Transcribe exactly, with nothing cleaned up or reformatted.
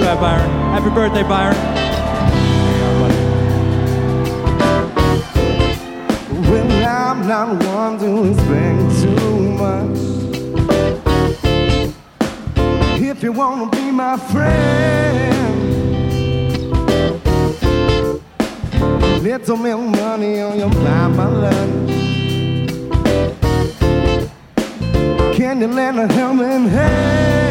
that, Byron. Happy birthday, Byron. Well, I'm not one to expect too much. If you wanna be my friend, little milk money on your buy my lunch. Can you lend a helping hand?